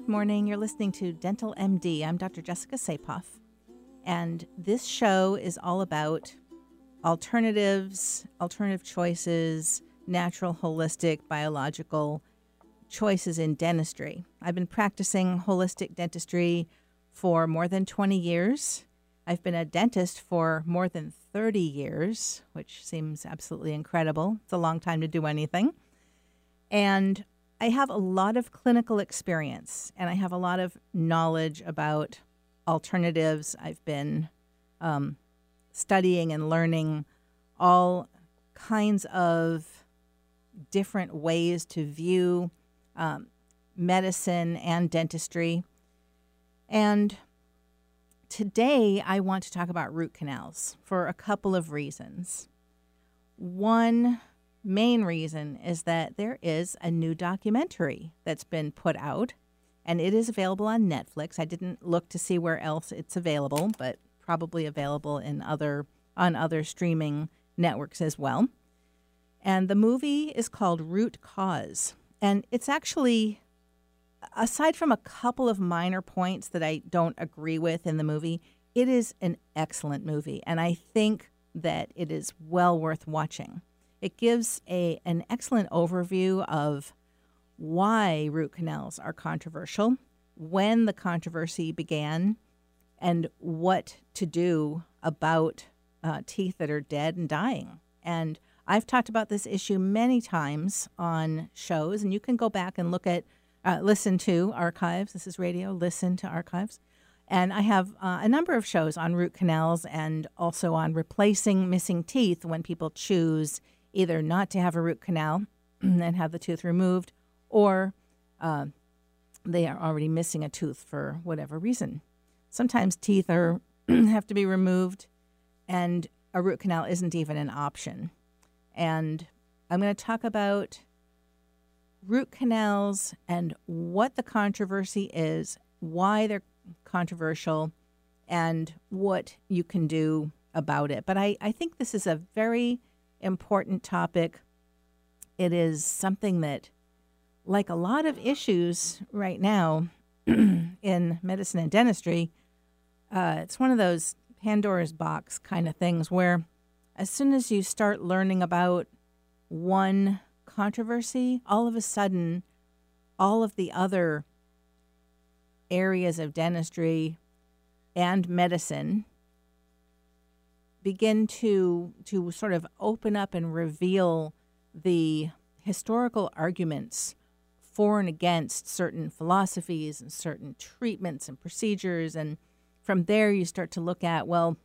Good morning. You're listening to Dental MD. I'm Dr. Jessica Sapoff, and this show is all about alternatives, alternative choices, natural, holistic, biological choices in dentistry. I've been practicing holistic dentistry for more than 20 years. I've been a dentist for more than 30 years, which seems absolutely incredible. It's a long time to do anything. And I have a lot of clinical experience, and I have a lot of knowledge about alternatives. I've been studying and learning all kinds of different ways to view medicine and dentistry. And today I want to talk about root canals for a couple of reasons. One main reason is that there is a new documentary that's been put out, and it is available on Netflix. I didn't look to see where else it's available, but probably available on other streaming networks as well. And the movie is called Root Cause. And it's actually, aside from a couple of minor points that I don't agree with in the movie, it is an excellent movie. And I think that it is well worth watching. It gives an excellent overview of why root canals are controversial, when the controversy began, and what to do about teeth that are dead and dying. And I've talked about this issue many times on shows, and you can go back and listen to archives. This is radio, listen to archives. And I have a number of shows on root canals and also on replacing missing teeth when people choose either not to have a root canal and have the tooth removed, or they are already missing a tooth for whatever reason. Sometimes teeth have to be removed, and a root canal isn't even an option. And I'm going to talk about root canals and what the controversy is, why they're controversial, and what you can do about it. But I think this is a very important topic. It is something that, like a lot of issues right now in medicine and dentistry, it's one of those Pandora's box kind of things where as soon as you start learning about one controversy, all of a sudden, all of the other areas of dentistry and medicine begin to sort of open up and reveal the historical arguments for and against certain philosophies and certain treatments and procedures. And from there, you start to look at, well,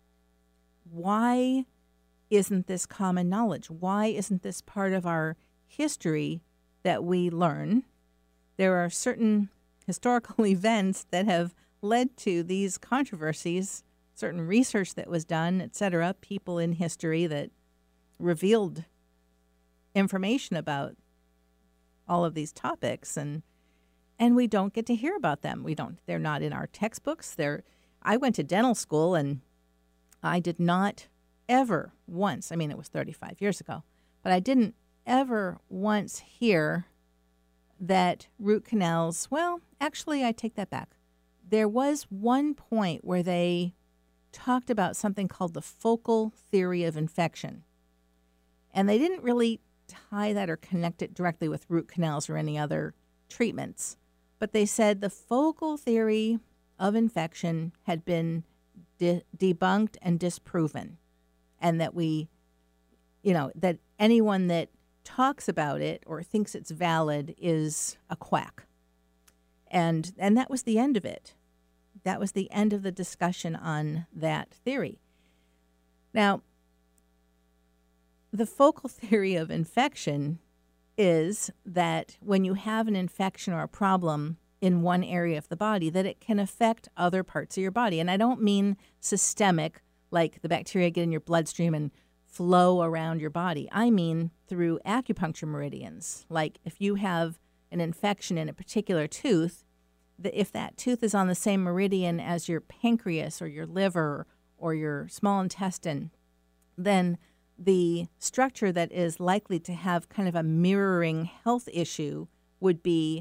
why isn't this common knowledge? Why isn't this part of our history that we learn? There are certain historical events that have led to these controversies, certain research that was done, etc., people in history that revealed information about all of these topics, and we don't get to hear about them. They're not in our textbooks. I went to dental school, and I did not ever once, it was 35 years ago, but I didn't ever once hear that root canals, well, actually, I take that back. There was one point where they talked about something called the focal theory of infection. And they didn't really tie that or connect it directly with root canals or any other treatments. But they said the focal theory of infection had been debunked and disproven. And that that anyone that talks about it or thinks it's valid is a quack. And that was the end of it. That was the end of the discussion on that theory. Now, the focal theory of infection is that when you have an infection or a problem in one area of the body, that it can affect other parts of your body. And I don't mean systemic, like the bacteria get in your bloodstream and flow around your body. I mean through acupuncture meridians. Like if you have an infection in a particular tooth, if that tooth is on the same meridian as your pancreas or your liver or your small intestine, then the structure that is likely to have kind of a mirroring health issue would be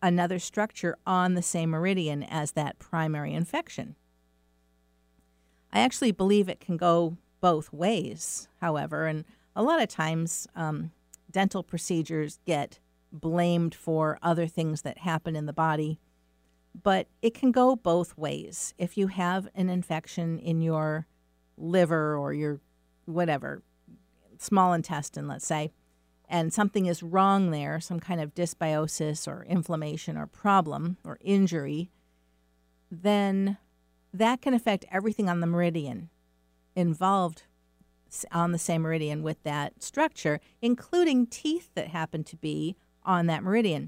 another structure on the same meridian as that primary infection. I actually believe it can go both ways, however, and a lot of times dental procedures get blamed for other things that happen in the body, but it can go both ways. If you have an infection in your liver or your whatever, small intestine, let's say, and something is wrong there, some kind of dysbiosis or inflammation or problem or injury, then that can affect everything on the meridian involved on the same meridian with that structure, including teeth that happen to be on that meridian.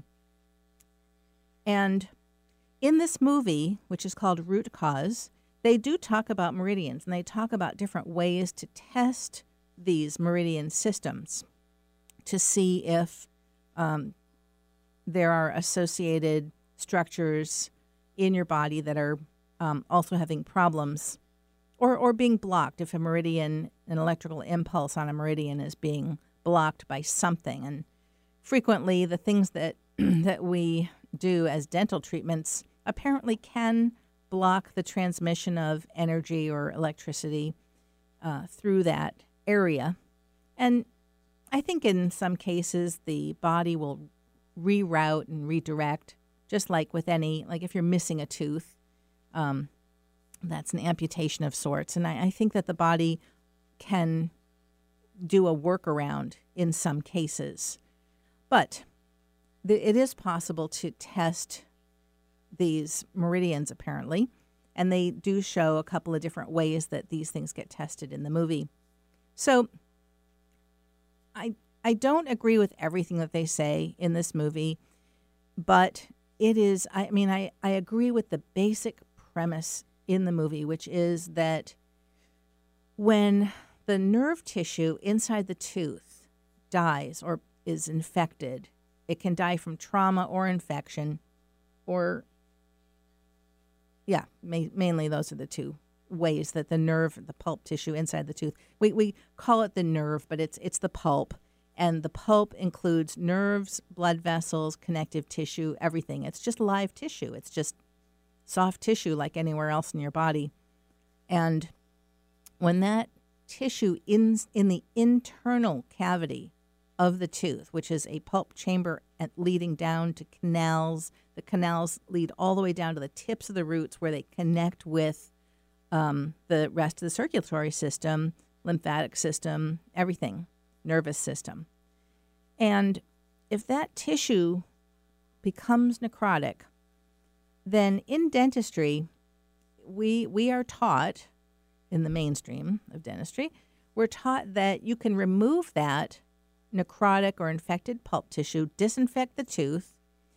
And in this movie, which is called Root Cause, they do talk about meridians, and they talk about different ways to test these meridian systems to see if there are associated structures in your body that are also having problems or being blocked. If a meridian, an electrical impulse on a meridian is being blocked by something. And frequently the things that that we do as dental treatments apparently can block the transmission of energy or electricity through that area. And I think in some cases the body will reroute and redirect, just like with any, like if you're missing a tooth, that's an amputation of sorts. And I think that the body can do a workaround in some cases. But it is possible to test these meridians, apparently, and they do show a couple of different ways that these things get tested in the movie. So I don't agree with everything that they say in this movie, but it is, I agree with the basic premise in the movie, which is that when the nerve tissue inside the tooth dies or is infected, it can die from trauma or infection, or, mainly those are the two ways that the nerve, the pulp tissue inside the tooth, we call it the nerve, but it's the pulp. And the pulp includes nerves, blood vessels, connective tissue, everything. It's just live tissue. It's just soft tissue like anywhere else in your body. And when that tissue in the internal cavity of the tooth, which is a pulp chamber leading down to canals, the canals lead all the way down to the tips of the roots where they connect with the rest of the circulatory system, lymphatic system, everything. Nervous system. And if that tissue becomes necrotic, then in dentistry, we are taught, in the mainstream of dentistry, we're taught that you can remove that necrotic or infected pulp tissue, disinfect the tooth,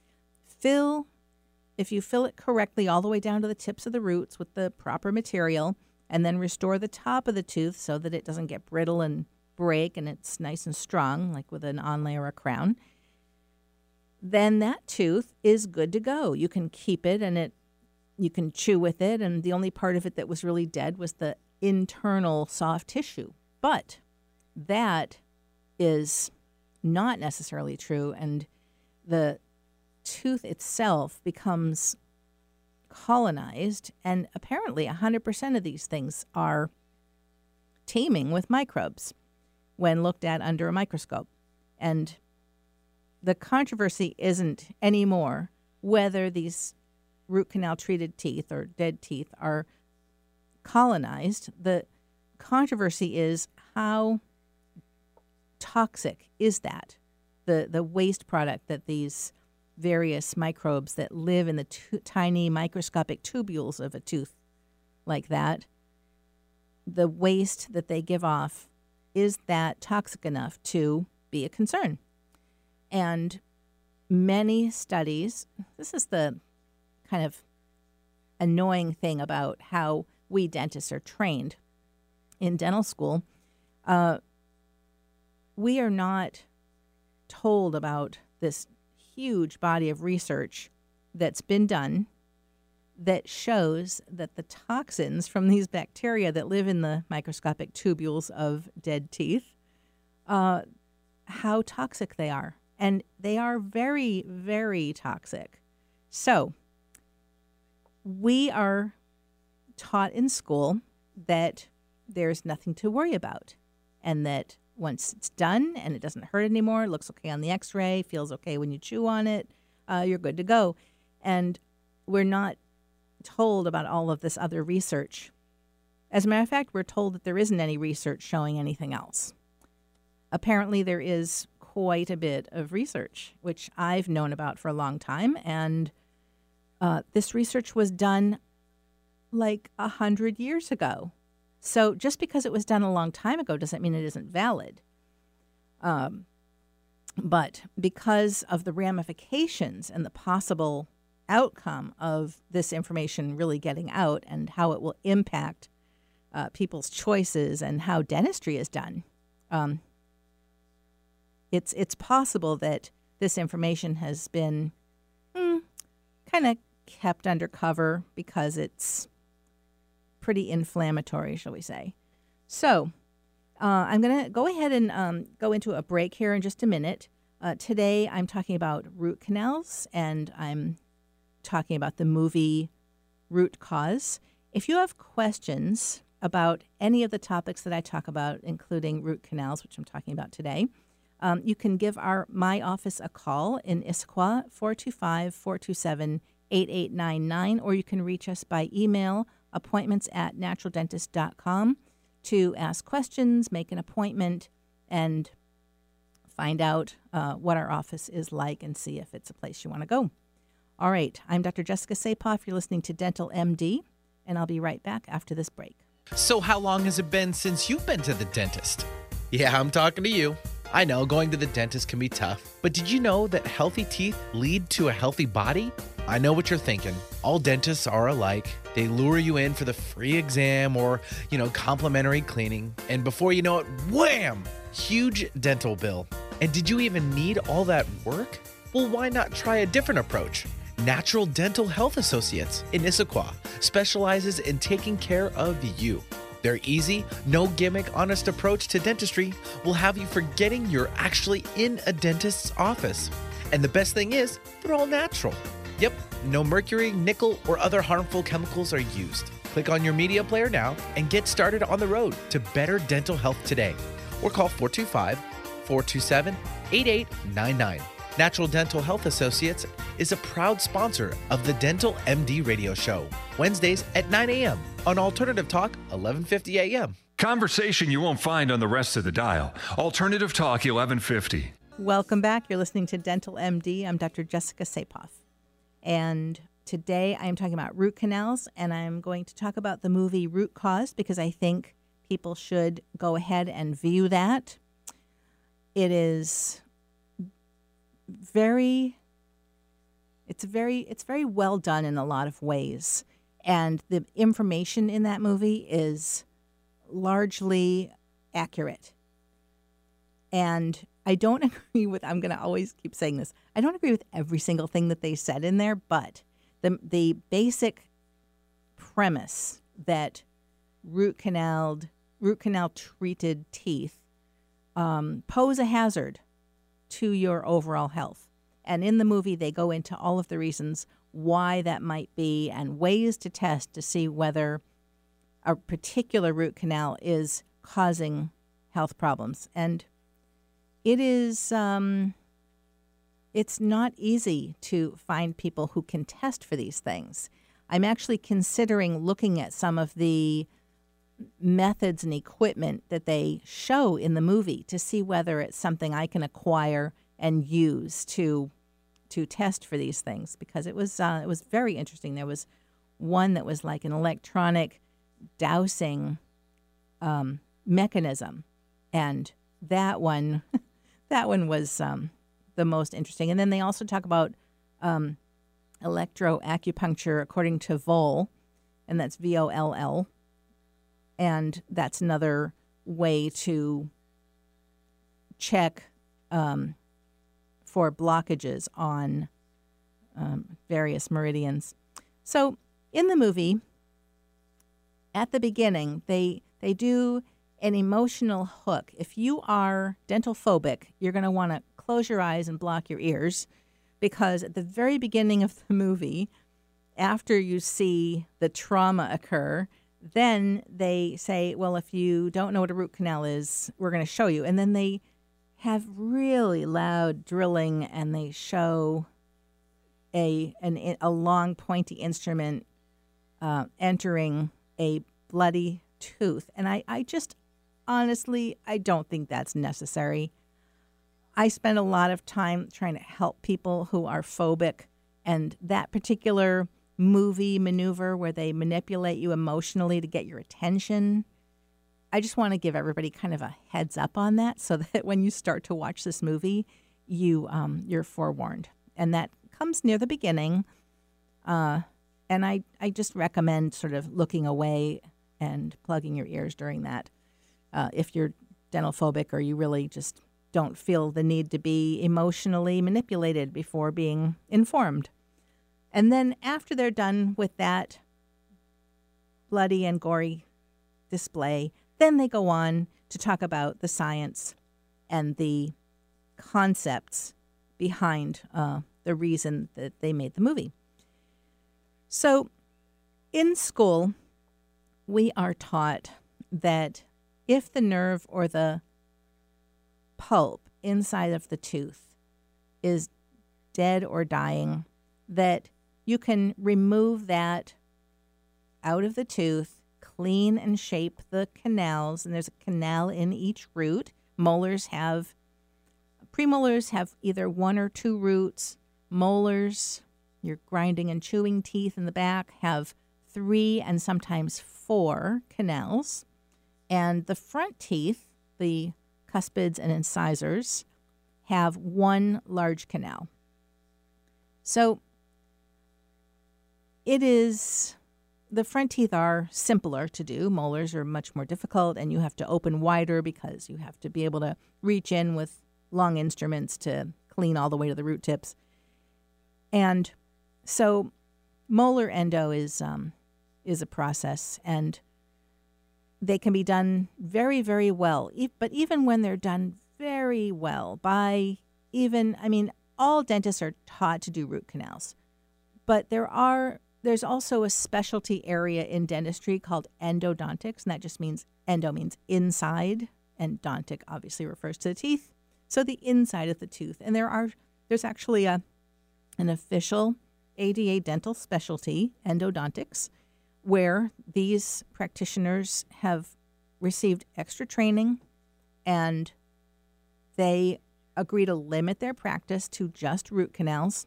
if you fill it correctly all the way down to the tips of the roots with the proper material, and then restore the top of the tooth so that it doesn't get brittle and break and it's nice and strong, like with an onlay or a crown, then that tooth is good to go. You can keep it and you can chew with it, and the only part of it that was really dead was the internal soft tissue. But that is not necessarily true, and the tooth itself becomes colonized, and apparently 100% of these things are teeming with microbes when looked at under a microscope. And the controversy isn't anymore whether these root canal treated teeth or dead teeth are colonized. The controversy is how toxic is that, the waste product that these various microbes that live in the tiny microscopic tubules of a tooth like that, the waste that they give off, is that toxic enough to be a concern? And many studies, this is the kind of annoying thing about how we dentists are trained in dental school. We are not told about this huge body of research that's been done that shows that the toxins from these bacteria that live in the microscopic tubules of dead teeth, how toxic they are. And they are very, very toxic. So we are taught in school that there's nothing to worry about, and that once it's done and it doesn't hurt anymore, it looks okay on the x-ray, feels okay when you chew on it, you're good to go. And we're not told about all of this other research. As a matter of fact, we're told that there isn't any research showing anything else. Apparently, there is quite a bit of research, which I've known about for a long time, and this research was done like 100 years ago. So just because it was done a long time ago doesn't mean it isn't valid. But because of the ramifications and the possible outcome of this information really getting out and how it will impact people's choices and how dentistry is done, it's possible that this information has been kind of kept under cover because it's pretty inflammatory, shall we say. So I'm going to go ahead and go into a break here in just a minute. Today I'm talking about root canals, and I'm talking about the movie Root Cause. If you have questions about any of the topics that I talk about, including root canals, which I'm talking about today, you can give my office a call in Issaquah, 425-427-8899, or you can reach us by email, appointments@naturaldentist.com, to ask questions, make an appointment, and find out what our office is like and see if it's a place you want to go. All right, I'm Dr. Jessica Sapoff. You're listening to Dental MD, and I'll be right back after this break. So how long has it been since you've been to the dentist? Yeah, I'm talking to you. I know going to the dentist can be tough, but did you know that healthy teeth lead to a healthy body? I know what you're thinking. All dentists are alike. They lure you in for the free exam or, complimentary cleaning. And before you know it, wham! Huge dental bill. And did you even need all that work? Well, why not try a different approach? Natural Dental Health Associates in Issaquah specializes in taking care of you. Their easy, no gimmick, honest approach to dentistry will have you forgetting you're actually in a dentist's office. And the best thing is, they're all natural. Yep, no mercury, nickel, or other harmful chemicals are used. Click on your media player now and get started on the road to better dental health today. Or call 425-427-8899. Natural Dental Health Associates is a proud sponsor of the Dental MD radio show, Wednesdays at 9 a.m. on Alternative Talk, 1150 a.m. Conversation you won't find on the rest of the dial. Alternative Talk, 1150. Welcome back. You're listening to Dental MD. I'm Dr. Jessica Sapoff. And today I'm talking about root canals, and I'm going to talk about the movie Root Cause because I think people should go ahead and view that. It is very well done in a lot of ways, and the information in that movie is largely accurate. And I don't agree with, I'm going to always keep saying this, I don't agree with every single thing that they said in there, but the basic premise that root canal treated teeth pose a hazard to your overall health. And in the movie, they go into all of the reasons why that might be and ways to test to see whether a particular root canal is causing health problems. And it is, it's not easy to find people who can test for these things. I'm actually considering looking at some of the methods and equipment that they show in the movie to see whether it's something I can acquire and use to test for these things, because it was very interesting. There was one that was like an electronic dowsing mechanism, and that one was the most interesting. And then they also talk about electroacupuncture according to Voll, and that's VOLL. And that's another way to check for blockages on various meridians. So in the movie, at the beginning, they do an emotional hook. If you are dental phobic, you're going to want to close your eyes and block your ears because at the very beginning of the movie, after you see the trauma occur, then they say, well, if you don't know what a root canal is, we're going to show you. And then they have really loud drilling, and they show a long pointy instrument entering a bloody tooth. And I just honestly, I don't think that's necessary. I spend a lot of time trying to help people who are phobic, and that particular movie maneuver where they manipulate you emotionally to get your attention, I just want to give everybody kind of a heads up on that, so that when you start to watch this movie, you're forewarned. And that comes near the beginning, and I just recommend sort of looking away and plugging your ears during that if you're dental phobic, or you really just don't feel the need to be emotionally manipulated before being informed. And then after they're done with that bloody and gory display, then they go on to talk about the science and the concepts behind the reason that they made the movie. So in school, we are taught that if the nerve or the pulp inside of the tooth is dead or dying, that you can remove that out of the tooth, clean and shape the canals, and there's a canal in each root. Premolars have either 1 or 2 roots. Molars, your grinding and chewing teeth in the back, have 3 and sometimes 4 canals. And the front teeth, the cuspids and incisors, have 1 large canal. So the front teeth are simpler to do. Molars are much more difficult, and you have to open wider because you have to be able to reach in with long instruments to clean all the way to the root tips. And so molar endo is a process, and they can be done very, very well. But even when they're done very well all dentists are taught to do root canals. But there's also a specialty area in dentistry called endodontics, and that just means endo means inside, and dontic obviously refers to the teeth. So the inside of the tooth. And there's actually an official ADA dental specialty, endodontics, where these practitioners have received extra training, and they agree to limit their practice to just root canals.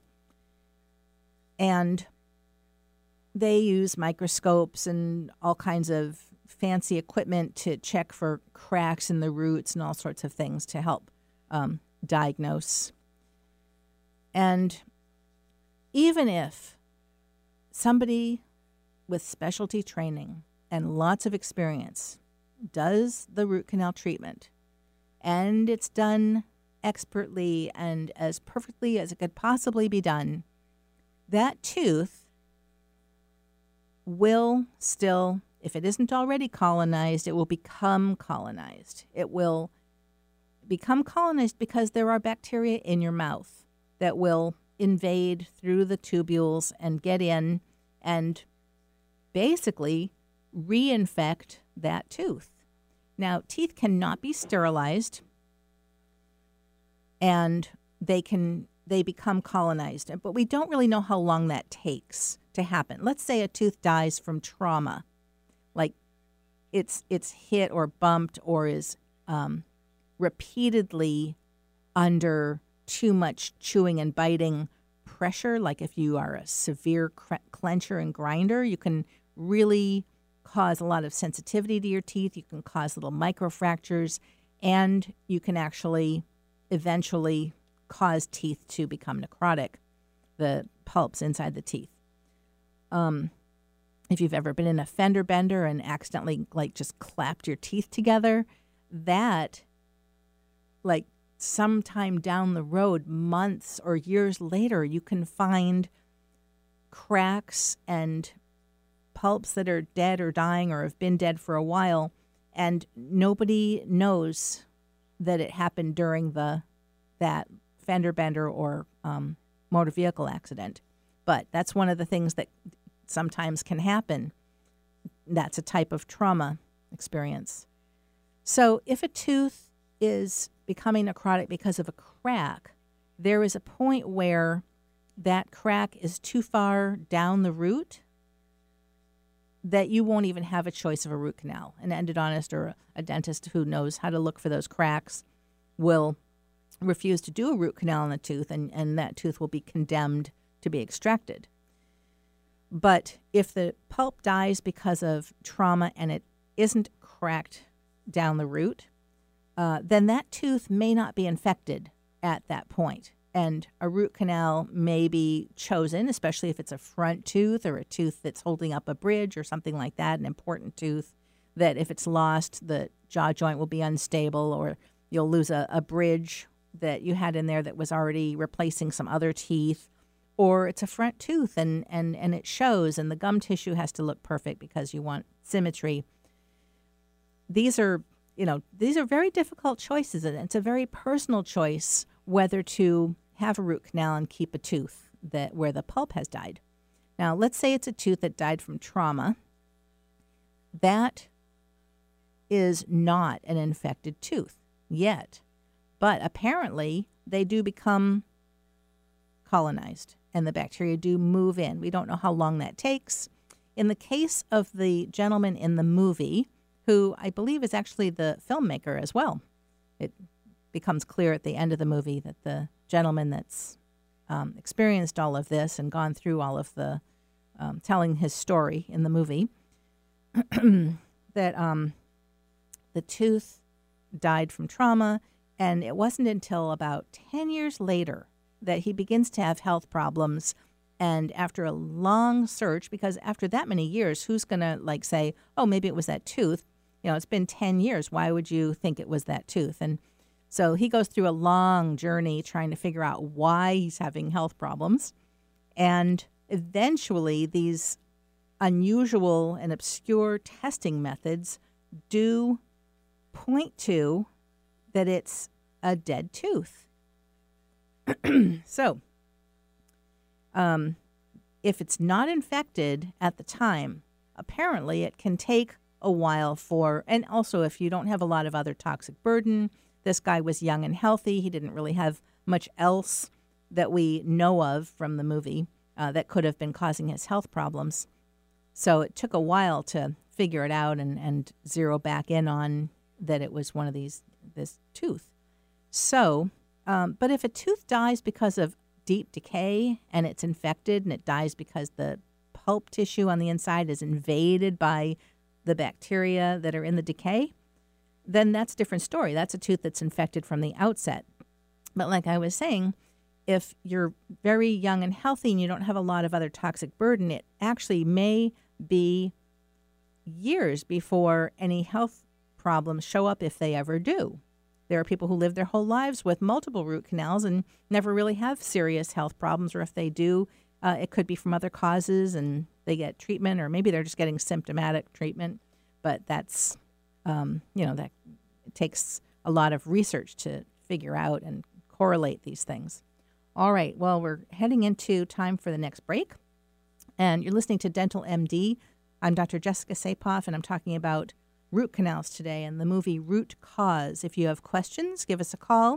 And they use microscopes and all kinds of fancy equipment to check for cracks in the roots and all sorts of things to help diagnose. And even if somebody with specialty training and lots of experience does the root canal treatment, and it's done expertly and as perfectly as it could possibly be done, that tooth will still, if it isn't already colonized, it will become colonized. It will become colonized because there are bacteria in your mouth that will invade through the tubules and get in and basically reinfect that tooth. Now, teeth cannot be sterilized, and they become colonized, but we don't really know how long that takes to happen. Let's say a tooth dies from trauma, like it's hit or bumped or is repeatedly under too much chewing and biting pressure. Like if you are a severe clencher and grinder, you can really cause a lot of sensitivity to your teeth. You can cause little microfractures, and you can actually eventually cause teeth to become necrotic, the pulps inside the teeth. If you've ever been in a fender bender and accidentally just clapped your teeth together, that sometime down the road, months or years later, you can find cracks and pulps that are dead or dying or have been dead for a while, and nobody knows that it happened during that fender bender or motor vehicle accident. But that's one of the things that sometimes can happen. That's a type of trauma experience. So if a tooth is becoming necrotic because of a crack, there is a point where that crack is too far down the root that you won't even have a choice of a root canal. An endodontist or a dentist who knows how to look for those cracks will refuse to do a root canal on the tooth, and that tooth will be condemned to be extracted. But if the pulp dies because of trauma and it isn't cracked down the root, then that tooth may not be infected at that point. And a root canal may be chosen, especially if it's a front tooth or a tooth that's holding up a bridge or something like that, an important tooth, that if it's lost, the jaw joint will be unstable, or you'll lose a bridge that you had in there that was already replacing some other teeth. Or it's a front tooth and it shows, and the gum tissue has to look perfect because you want symmetry. These are very difficult choices, and it's a very personal choice whether to have a root canal and keep a tooth where the pulp has died. Now, let's say it's a tooth that died from trauma. That is not an infected tooth yet, but apparently they do become colonized and the bacteria do move in. We don't know how long that takes. In the case of the gentleman in the movie, who I believe is actually the filmmaker as well, it becomes clear at the end of the movie that the gentleman that's experienced all of this and gone through all of the telling his story in the movie, that the tooth died from trauma, and it wasn't until about 10 years later that he begins to have health problems. And after a long search, because after that many years, who's going to say, oh, maybe it was that tooth? It's been 10 years. Why would you think it was that tooth? And so he goes through a long journey trying to figure out why he's having health problems. And eventually these unusual and obscure testing methods do point to that it's a dead tooth. So, if it's not infected at the time, apparently it can take a while and also if you don't have a lot of other toxic burden. This guy was young and healthy. He didn't really have much else that we know of from the movie that could have been causing his health problems. So it took a while to figure it out and zero back in on that it was one of this tooth. So, but if a tooth dies because of deep decay and it's infected and it dies because the pulp tissue on the inside is invaded by the bacteria that are in the decay, then that's a different story. That's a tooth that's infected from the outset. But like I was saying, if you're very young and healthy and you don't have a lot of other toxic burden, it actually may be years before any health problems show up, if they ever do. There are people who live their whole lives with multiple root canals and never really have serious health problems, or if they do, it could be from other causes and they get treatment, or maybe they're just getting symptomatic treatment. But that's, that it takes a lot of research to figure out and correlate these things. All right, well, we're heading into time for the next break, and you're listening to Dental MD. I'm Dr. Jessica Sapoff, and I'm talking about root canals today and the movie Root Cause. If you have questions, give us a call,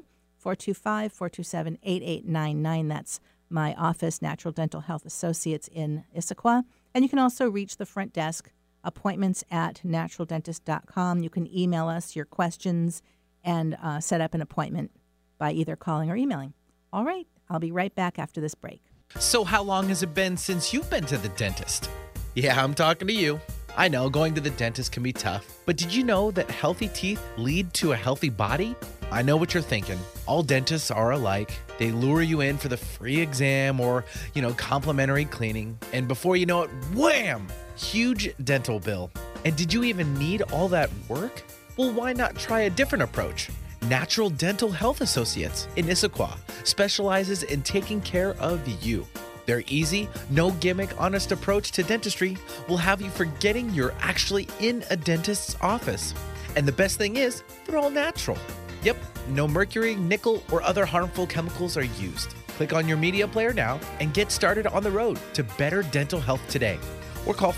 425-427-8899. That's my office, Natural Dental Health Associates in Issaquah. And you can also reach the front desk, appointments@naturaldentist.com. You can email us your questions and set up an appointment by either calling or emailing. All right, I'll be right back after this break. So how long has it been since you've been to the dentist? Yeah, I'm talking to you. I know going to the dentist can be tough, but did you know that healthy teeth lead to a healthy body? I know what you're thinking. All dentists are alike. They lure you in for the free exam or, complimentary cleaning. And before you know it, wham! Huge dental bill. And did you even need all that work? Well, why not try a different approach? Natural Dental Health Associates in Issaquah specializes in taking care of you. Their easy, no gimmick, honest approach to dentistry will have you forgetting you're actually in a dentist's office. And the best thing is, they're all natural. Yep, no mercury, nickel, or other harmful chemicals are used. Click on your media player now and get started on the road to better dental health today. Or call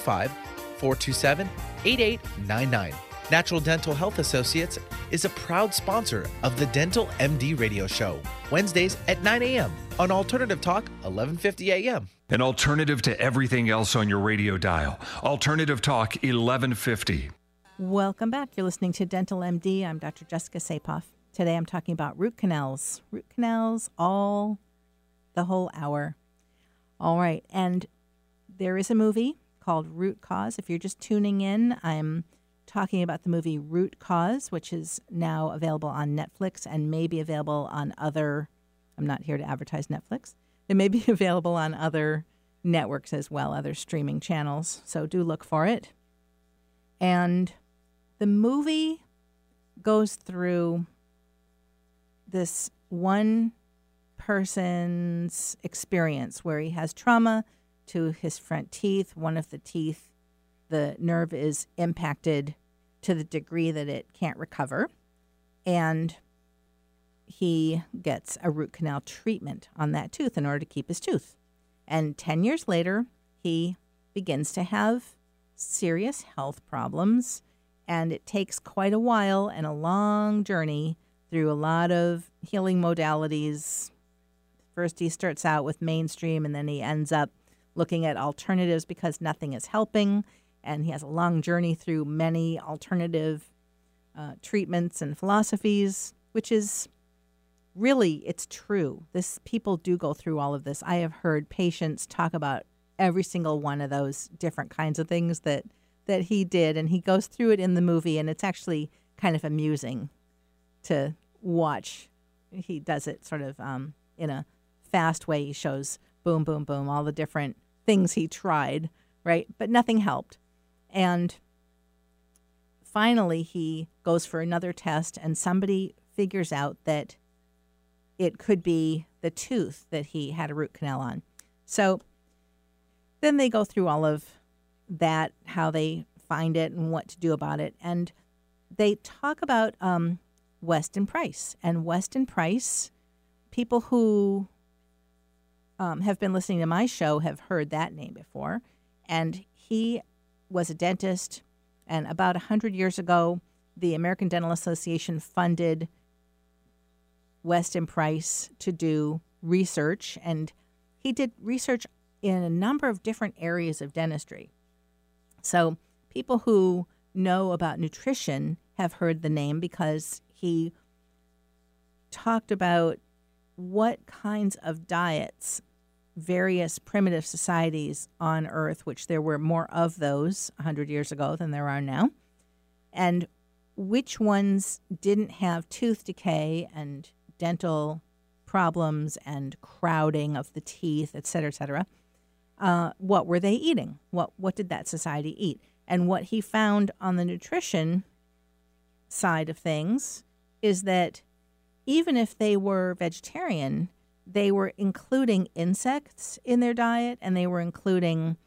425-427-8899. Natural Dental Health Associates is a proud sponsor of the Dental MD radio show, Wednesdays at 9 a.m. on Alternative Talk, 1150 a.m. An alternative to everything else on your radio dial. Alternative Talk 1150. Welcome back. You're listening to Dental MD. I'm Dr. Jessica Sapoff. Today I'm talking about root canals. Root canals the whole hour. All right. And there is a movie called Root Cause. If you're just tuning in, I'm talking about the movie Root Cause, which is now available on Netflix and may be available on other, I'm not here to advertise Netflix. It may be available on other networks as well, other streaming channels. So do look for it. And the movie goes through this one person's experience where he has trauma to his front teeth. One of the teeth, the nerve is impacted to the degree that it can't recover. And he gets a root canal treatment on that tooth in order to keep his tooth. And 10 years later, he begins to have serious health problems. And it takes quite a while and a long journey through a lot of healing modalities. First, he starts out with mainstream, and then he ends up looking at alternatives because nothing is helping. And he has a long journey through many alternative treatments and philosophies, which is really, it's true. People do go through all of this. I have heard patients talk about every single one of those different kinds of things that he did, and he goes through it in the movie, and it's actually kind of amusing to watch. He does it sort of in a fast way. He shows boom, boom, boom, all the different things he tried, right? But nothing helped. And finally, he goes for another test, and somebody figures out that it could be the tooth that he had a root canal on. So then they go through all of that, how they find it and what to do about it. And they talk about Weston Price. And Weston Price, people who have been listening to my show have heard that name before. And he was a dentist. And about 100 years ago, the American Dental Association funded Weston Price to do research. And he did research in a number of different areas of dentistry. So people who know about nutrition have heard the name because he talked about what kinds of diets various primitive societies on Earth, which there were more of those 100 years ago than there are now, and which ones didn't have tooth decay and dental problems and crowding of the teeth, et cetera, what were they eating? What did that society eat? And what he found on the nutrition side of things is that even if they were vegetarian, they were including insects in their diet, and they were including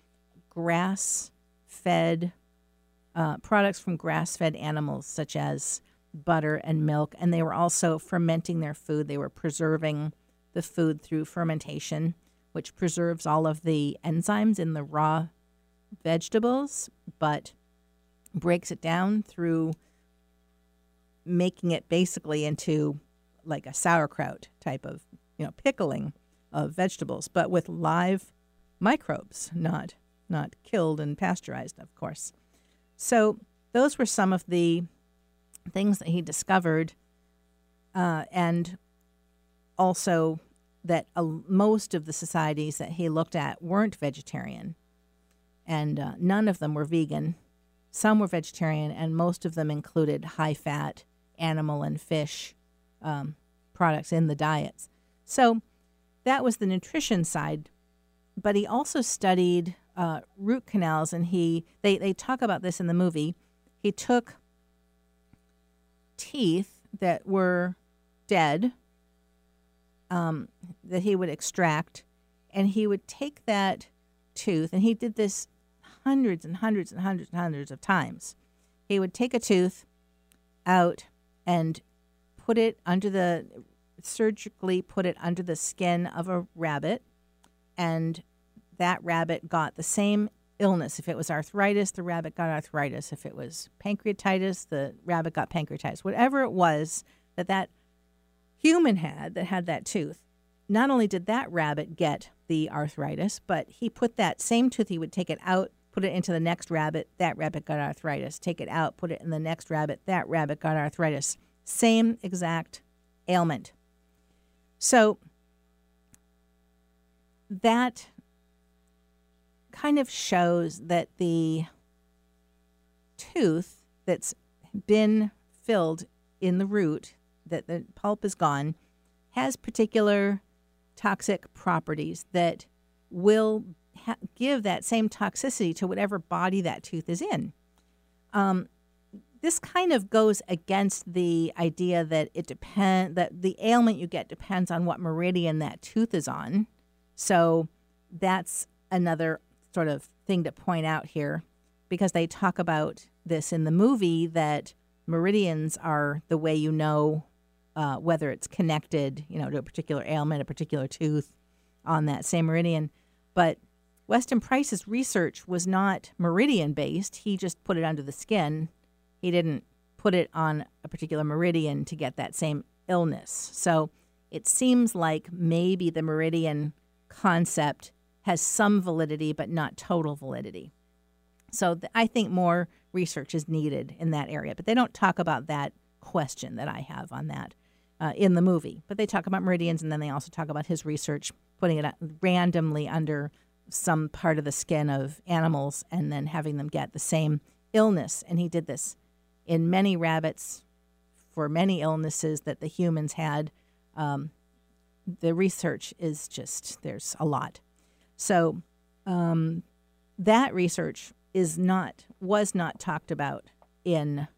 grass-fed products from grass-fed animals, such as butter and milk, and they were also fermenting their food. They were preserving the food through fermentation, which preserves all of the enzymes in the raw vegetables, but breaks it down through making it basically into like a sauerkraut type of, pickling of vegetables, but with live microbes, not killed and pasteurized, of course. So those were some of the things that he discovered, and also that most of the societies that he looked at weren't vegetarian, and none of them were vegan. Some were vegetarian, and most of them included high-fat animal and fish products in the diets. So that was the nutrition side, but he also studied root canals, and they talk about this in the movie. He took teeth that were dead that he would extract, and he would take that tooth, and he did this hundreds and hundreds and hundreds and hundreds of times. He would take a tooth out and put it under the surgically put it under the skin of a rabbit, and that rabbit got the same illness. If it was arthritis, the rabbit got arthritis. If it was pancreatitis, the rabbit got pancreatitis. Whatever it was that human had that had that tooth, not only did that rabbit get the arthritis, but he put that same tooth, he would take it out, put it into the next rabbit, that rabbit got arthritis. Take it out, put it in the next rabbit, that rabbit got arthritis. Same exact ailment. So that kind of shows that the tooth that's been filled in the root, that the pulp is gone, has particular toxic properties that will give that same toxicity to whatever body that tooth is in. This kind of goes against the idea that that the ailment you get depends on what meridian that tooth is on. So that's another sort of thing to point out here, because they talk about this in the movie, that meridians are the way you know whether it's connected, to a particular ailment, a particular tooth on that same meridian. But Weston Price's research was not meridian-based. He just put it under the skin. He didn't put it on a particular meridian to get that same illness. So it seems like maybe the meridian concept has some validity, but not total validity. So I think more research is needed in that area. But they don't talk about that question that I have on that in the movie. But they talk about meridians, and then they also talk about his research, putting it randomly under some part of the skin of animals and then having them get the same illness. And he did this in many rabbits for many illnesses that the humans had. The research is just, there's a lot. So that research was not talked about in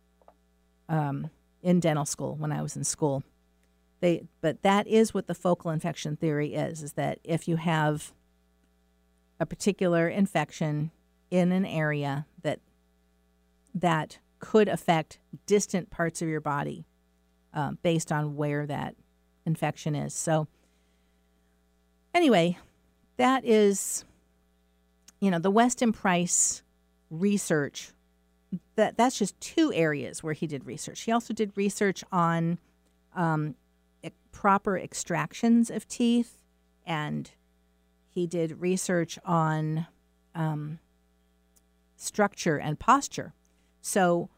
dental school when I was in school. But that is what the focal infection theory is that if you have a particular infection in an area that could affect distant parts of your body based on where that infection is. So anyway, that is, the Weston Price research, that's just two areas where he did research. He also did research on proper extractions of teeth, and he did research on structure and posture. So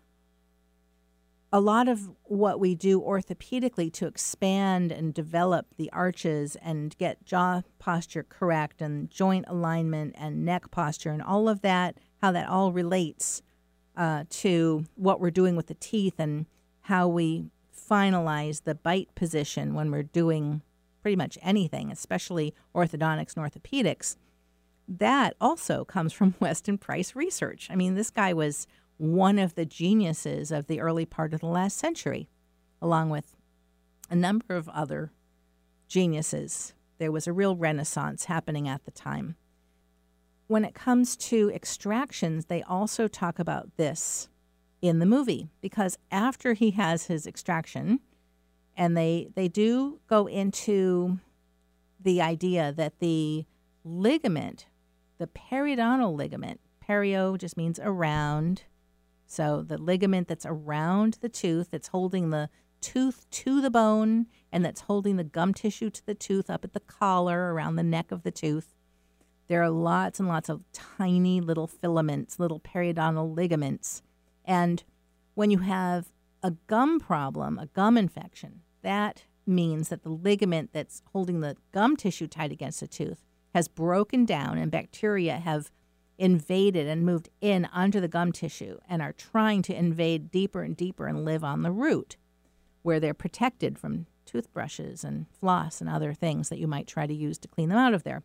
a lot of what we do orthopedically to expand and develop the arches and get jaw posture correct and joint alignment and neck posture and all of that, how that all relates to what we're doing with the teeth and how we finalize the bite position when we're doing pretty much anything, especially orthodontics and orthopedics, that also comes from Weston Price research. I mean, this guy was one of the geniuses of the early part of the last century, along with a number of other geniuses. There was a real renaissance happening at the time. When it comes to extractions, they also talk about this in the movie, because after he has his extraction, and they do go into the idea that the ligament, the periodontal ligament, perio just means around, so the ligament that's around the tooth, that's holding the tooth to the bone, and that's holding the gum tissue to the tooth up at the collar around the neck of the tooth. There are lots and lots of tiny little filaments, little periodontal ligaments. And when you have a gum problem, a gum infection, that means that the ligament that's holding the gum tissue tight against the tooth has broken down, and bacteria have invaded and moved in under the gum tissue and are trying to invade deeper and deeper and live on the root, where they're protected from toothbrushes and floss and other things that you might try to use to clean them out of there.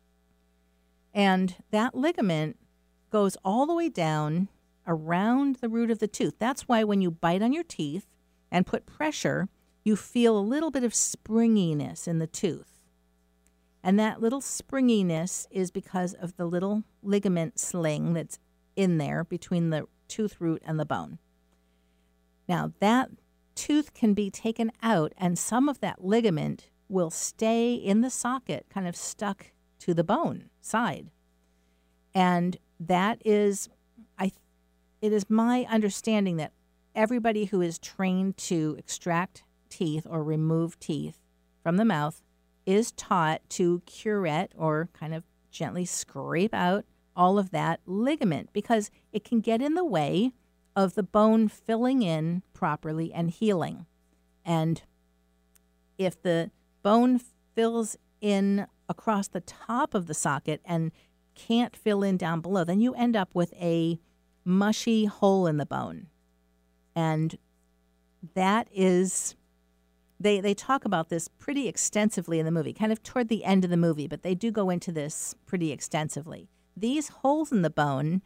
And that ligament goes all the way down around the root of the tooth. That's why when you bite on your teeth and put pressure, you feel a little bit of springiness in the tooth. And that little springiness is because of the little ligament sling that's in there between the tooth root and the bone. Now, that tooth can be taken out, and some of that ligament will stay in the socket, kind of stuck to the bone side. And that is, it is my understanding that everybody who is trained to extract teeth or remove teeth from the mouth is taught to curette or kind of gently scrape out all of that ligament, because it can get in the way of the bone filling in properly and healing. And if the bone fills in across the top of the socket and can't fill in down below, then you end up with a mushy hole in the bone. And that is, they talk about this pretty extensively in the movie, kind of toward the end of the movie, but they do go into this pretty extensively. These holes in the bone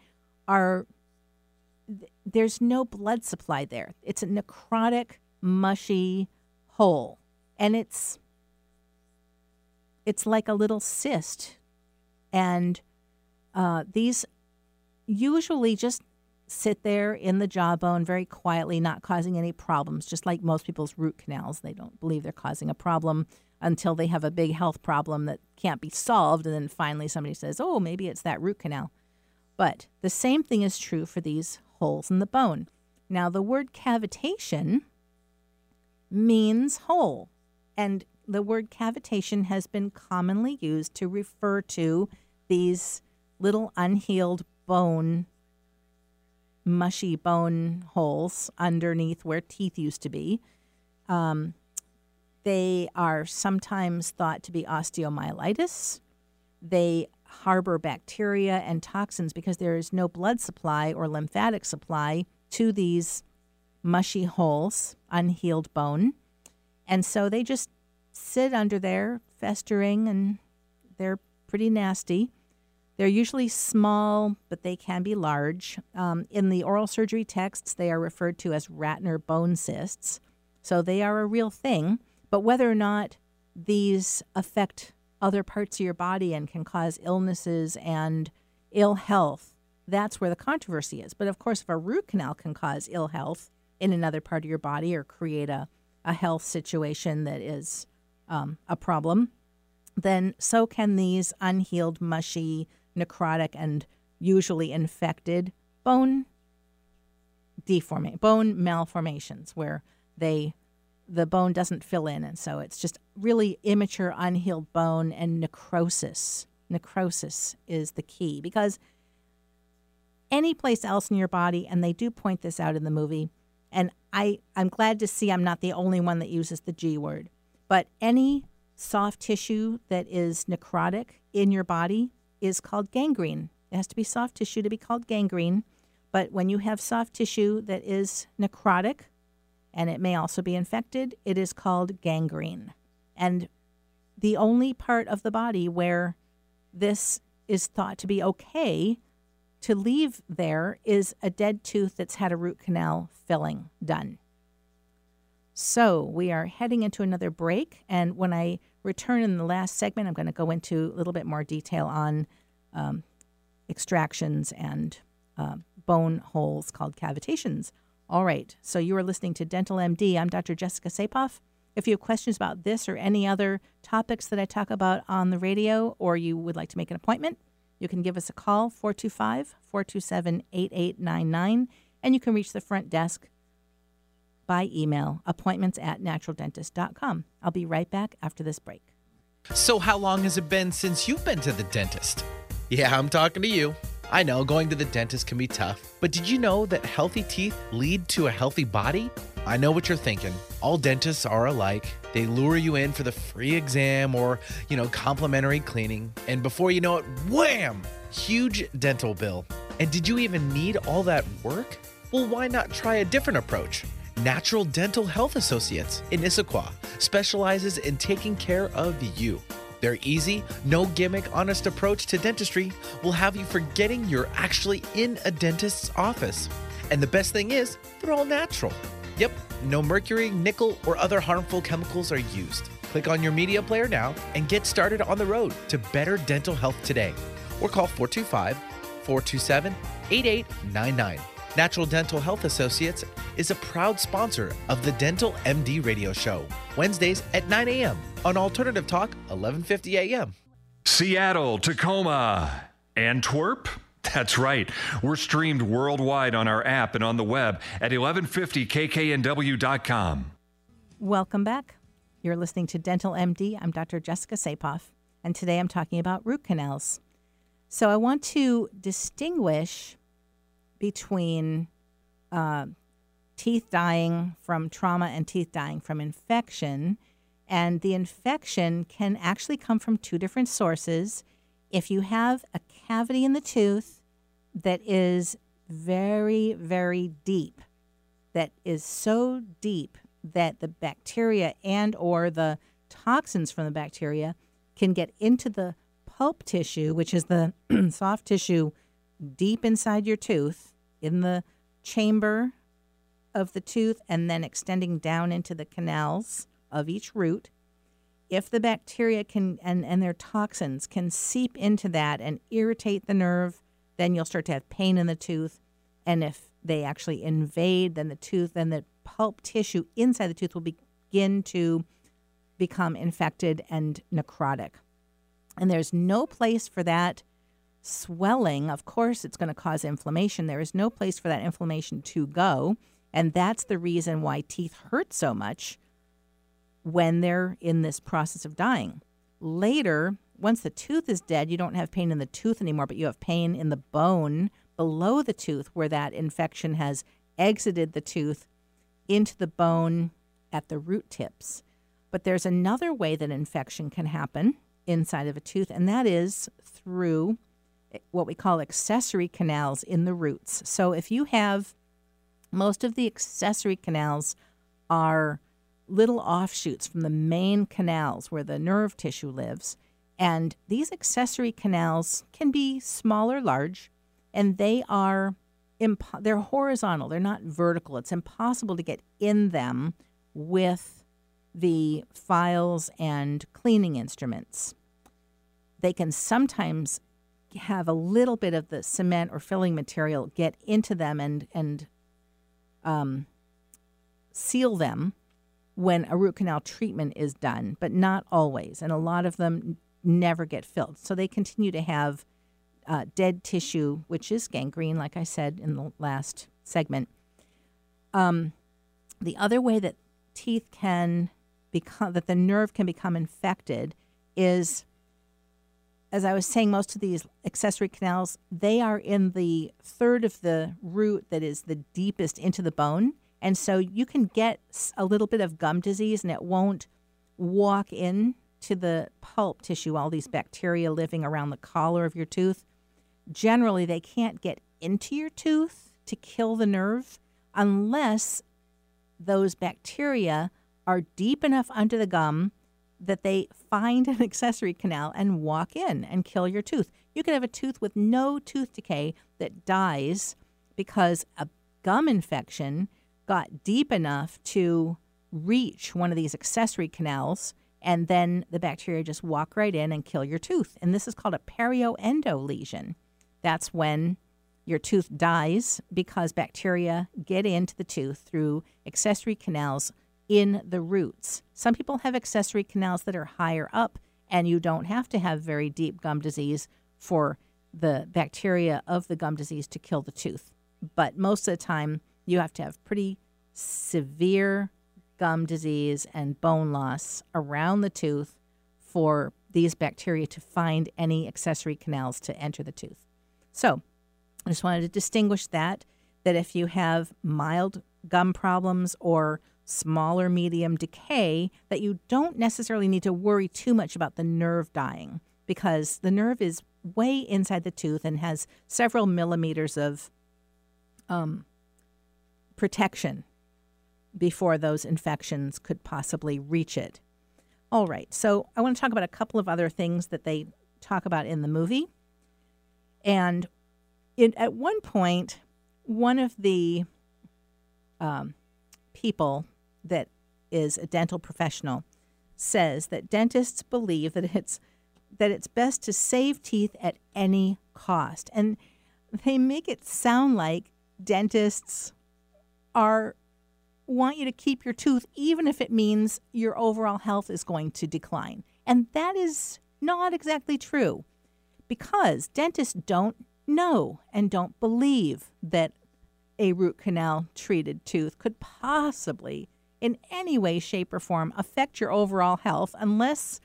there's no blood supply there. It's a necrotic, mushy hole. And it's like a little cyst. And these usually just sit there in the jawbone very quietly, not causing any problems, just like most people's root canals. They don't believe they're causing a problem until they have a big health problem that can't be solved. And then finally somebody says, oh, maybe it's that root canal. But the same thing is true for these holes in the bone. Now, the word cavitation means hole. And the word cavitation has been commonly used to refer to these little unhealed bone, mushy bone holes underneath where teeth used to be. They are sometimes thought to be osteomyelitis. They harbor bacteria and toxins because there is no blood supply or lymphatic supply to these mushy holes, unhealed bone. And so they just sit under there, festering, and they're pretty nasty. They're usually small, but they can be large. In the oral surgery texts, they are referred to as Ratner bone cysts. So they are a real thing. But whether or not these affect other parts of your body and can cause illnesses and ill health, that's where the controversy is. But of course, if a root canal can cause ill health in another part of your body or create a health situation that is a problem, then so can these unhealed, mushy, necrotic, and usually infected bone malformations where the bone doesn't fill in, and so it's just really immature, unhealed bone, and necrosis. Necrosis is the key, because any place else in your body, and they do point this out in the movie, and I'm glad to see I'm not the only one that uses the G word, but any soft tissue that is necrotic in your body is called gangrene. It has to be soft tissue to be called gangrene, but when you have soft tissue that is necrotic, and it may also be infected, it is called gangrene. And the only part of the body where this is thought to be okay to leave there is a dead tooth that's had a root canal filling done. So we are heading into another break, and when I return in the last segment, I'm going to go into a little bit more detail on extractions and bone holes called cavitations. All right, so you are listening to Dental MD. I'm Dr. Jessica Sapoff. If you have questions about this or any other topics that I talk about on the radio, or you would like to make an appointment, you can give us a call, 425-427-8899, and you can reach the front desk by email, appointments@naturaldentist.com. I'll be right back after this break. So how long has it been since you've been to the dentist? Yeah, I'm talking to you. I know going to the dentist can be tough, but did you know that healthy teeth lead to a healthy body? I know what you're thinking. All dentists are alike. They lure you in for the free exam or, complimentary cleaning. And before you know it, wham! Huge dental bill. And did you even need all that work? Well, why not try a different approach? Natural Dental Health Associates in Issaquah specializes in taking care of you. Their easy, no gimmick, honest approach to dentistry will have you forgetting you're actually in a dentist's office. And the best thing is, they're all natural. Yep, no mercury, nickel, or other harmful chemicals are used. Click on your media player now and get started on the road to better dental health today. Or call 425-427-8899. Natural Dental Health Associates is a proud sponsor of the Dental MD radio show, Wednesdays at 9 a.m. on Alternative Talk, 1150 a.m. Seattle, Tacoma, Antwerp. That's right. We're streamed worldwide on our app and on the web at 1150kknw.com. Welcome back. You're listening to Dental MD. I'm Dr. Jessica Sapoff, and today I'm talking about root canals. So I want to distinguish between teeth dying from trauma and teeth dying from infection. And the infection can actually come from two different sources. If you have a cavity in the tooth that is very, very deep, that is so deep that the bacteria and or the toxins from the bacteria can get into the pulp tissue, which is the soft tissue deep inside your tooth, in the chamber of the tooth, and then extending down into the canals of each root. If the bacteria can and their toxins can seep into that and irritate the nerve, then you'll start to have pain in the tooth. And if they actually invade, then the pulp tissue inside the tooth will begin to become infected and necrotic. And there's no place for that swelling. Of course, it's going to cause inflammation. There is no place for that inflammation to go. And that's the reason why teeth hurt so much when they're in this process of dying. Later, once the tooth is dead, you don't have pain in the tooth anymore, but you have pain in the bone below the tooth where that infection has exited the tooth into the bone at the root tips. But there's another way that infection can happen inside of a tooth, and that is through what we call accessory canals in the roots. So if you have, most of the accessory canals are little offshoots from the main canals where the nerve tissue lives. And these accessory canals can be small or large, and they're horizontal. They're not vertical. It's impossible to get in them with the files and cleaning instruments. They can sometimes have a little bit of the cement or filling material get into them and seal them when a root canal treatment is done, but not always. And a lot of them never get filled. So they continue to have dead tissue, which is gangrene, like I said in the last segment. The other way that teeth can become, that the nerve can become infected is, as I was saying, most of these accessory canals, they are in the third of the root that is the deepest into the bone. And so you can get a little bit of gum disease and it won't walk in to the pulp tissue, all these bacteria living around the collar of your tooth. Generally, they can't get into your tooth to kill the nerve unless those bacteria are deep enough under the gum that they find an accessory canal and walk in and kill your tooth. You could have a tooth with no tooth decay that dies because a gum infection got deep enough to reach one of these accessory canals, and then the bacteria just walk right in and kill your tooth. And this is called a perioendo lesion. That's when your tooth dies because bacteria get into the tooth through accessory canals in the roots. Some people have accessory canals that are higher up, and you don't have to have very deep gum disease for the bacteria of the gum disease to kill the tooth. But most of the time, you have to have pretty severe gum disease and bone loss around the tooth for these bacteria to find any accessory canals to enter the tooth. So I just wanted to distinguish that if you have mild gum problems or small or medium decay, that you don't necessarily need to worry too much about the nerve dying, because the nerve is way inside the tooth and has several millimeters of protection before those infections could possibly reach it. All right, so I want to talk about a couple of other things that they talk about in the movie. And at one point, one of the people that is a dental professional says that dentists believe that it's best to save teeth at any cost. And they make it sound like dentists want you to keep your tooth even if it means your overall health is going to decline. And that is not exactly true, because dentists don't know and don't believe that a root canal treated tooth could possibly in any way, shape, or form affect your overall health unless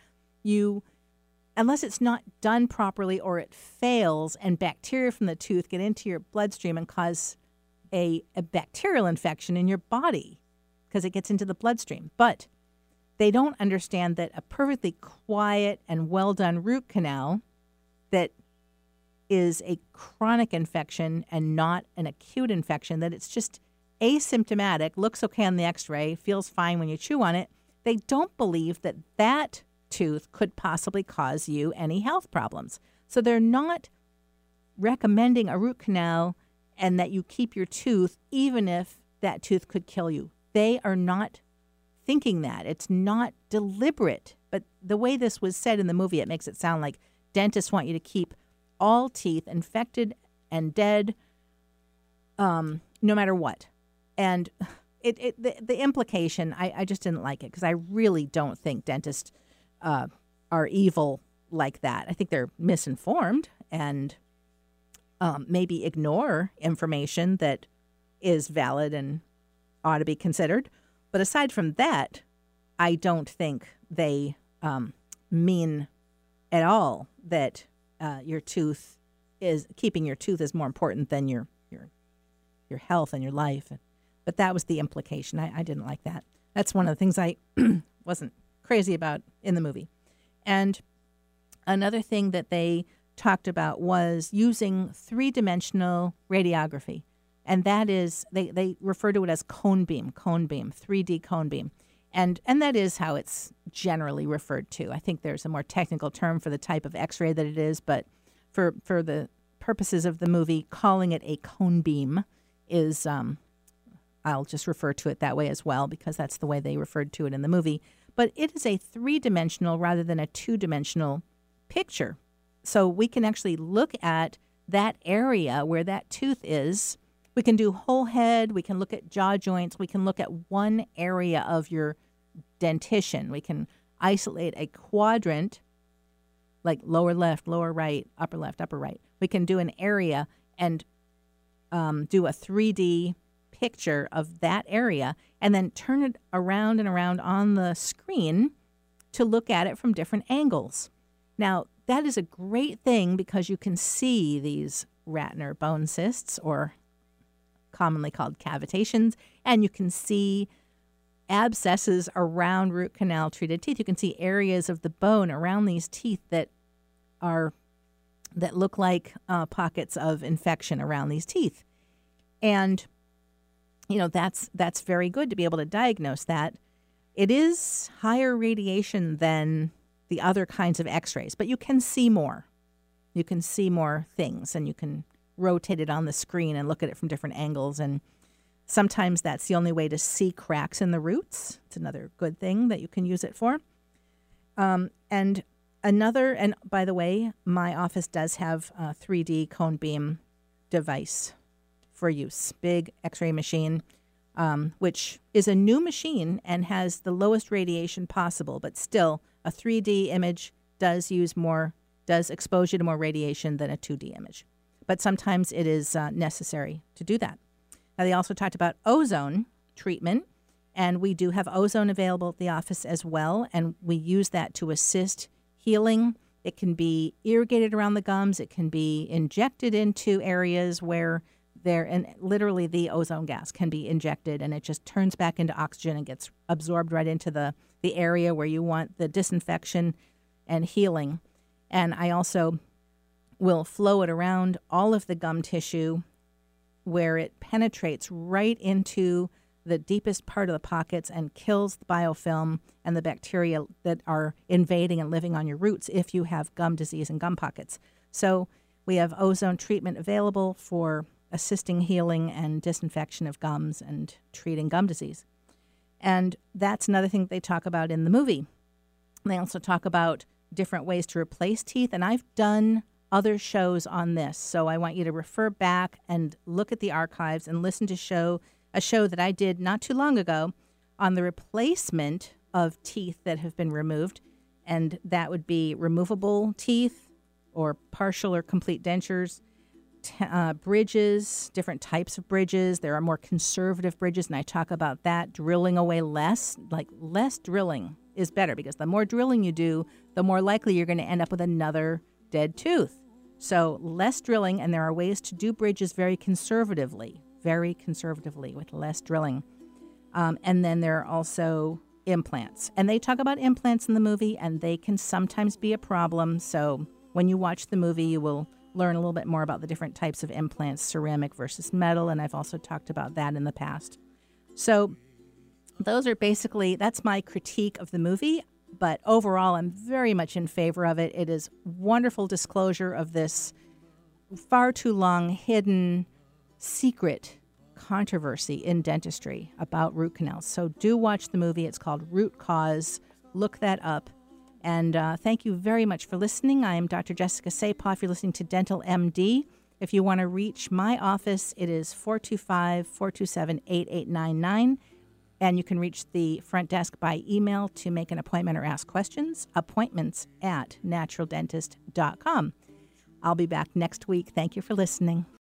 it's not done properly or it fails and bacteria from the tooth get into your bloodstream and cause a bacterial infection in your body because it gets into the bloodstream. But they don't understand that a perfectly quiet and well-done root canal that is a chronic infection and not an acute infection, that it's just asymptomatic, looks okay on the x-ray, feels fine when you chew on it. They don't believe that that tooth could possibly cause you any health problems. So they're not recommending a root canal and that you keep your tooth even if that tooth could kill you. They are not thinking that. It's not deliberate. But the way this was said in the movie, it makes it sound like dentists want you to keep all teeth infected and dead no matter what. And the implication, I just didn't like it because I really don't think dentists are evil like that. I think they're misinformed and maybe ignore information that is valid and ought to be considered. But aside from that, I don't think they mean at all that keeping your tooth is more important than your health and your life. But that was the implication. I didn't like that. That's one of the things I wasn't crazy about in the movie. And another thing that they talked about was using three-dimensional radiography. And that is, they refer to it as cone beam, 3D cone beam. And that is how it's generally referred to. I think there's a more technical term for the type of x-ray that it is, but for the purposes of the movie, calling it a cone beam is, I'll just refer to it that way as well because that's the way they referred to it in the movie. But it is a three-dimensional rather than a two-dimensional picture. So we can actually look at that area where that tooth is. We can do whole head. We can look at jaw joints. We can look at one area of your dentition. We can isolate a quadrant, like lower left, lower right, upper left, upper right. We can do an area and do a 3D picture of that area and then turn it around and around on the screen to look at it from different angles. Now, that is a great thing because you can see these Ratner bone cysts, or commonly called cavitations, and you can see abscesses around root canal treated teeth. You can see areas of the bone around these teeth that look like pockets of infection around these teeth. And that's very good to be able to diagnose that. It is higher radiation than the other kinds of x-rays, but you can see more. You can see more things, and you can rotate it on the screen and look at it from different angles. And sometimes that's the only way to see cracks in the roots. It's another good thing that you can use it for. And by the way, my office does have a 3D cone beam device for use. Big x-ray machine, which is a new machine and has the lowest radiation possible, but still a 3D image does expose you to more radiation than a 2D image. But sometimes it is necessary to do that. Now, they also talked about ozone treatment, and we do have ozone available at the office as well, and we use that to assist healing. It can be irrigated around the gums. It can be injected into areas where literally the ozone gas can be injected, and it just turns back into oxygen and gets absorbed right into the area where you want the disinfection and healing. And I also will flow it around all of the gum tissue where it penetrates right into the deepest part of the pockets and kills the biofilm and the bacteria that are invading and living on your roots if you have gum disease and gum pockets. So we have ozone treatment available for assisting healing and disinfection of gums and treating gum disease. And that's another thing they talk about in the movie. They also talk about different ways to replace teeth, and I've done other shows on this. So I want you to refer back and look at the archives and listen to a show that I did not too long ago on the replacement of teeth that have been removed. And that would be removable teeth or partial or complete dentures, bridges, different types of bridges. There are more conservative bridges, and I talk about that. Drilling away less, like less drilling is better, because the more drilling you do, the more likely you're going to end up with another dead tooth. So less drilling, and there are ways to do bridges very conservatively with less drilling. And then there are also implants. And they talk about implants in the movie, and they can sometimes be a problem. So when you watch the movie, you will learn a little bit more about the different types of implants, ceramic versus metal, and I've also talked about that in the past. So those are basically, that's my critique of the movie, but overall I'm very much in favor of it. It is wonderful disclosure of this far too long hidden secret controversy in dentistry about root canals. So do watch the movie. It's called Root Cause. Look that up. And thank you very much for listening. I am Dr. Jessica Sapoff. You're listening to Dental MD. If you want to reach my office, it is 425-427-8899. And you can reach the front desk by email to make an appointment or ask questions. Appointments@naturaldentist.com. I'll be back next week. Thank you for listening.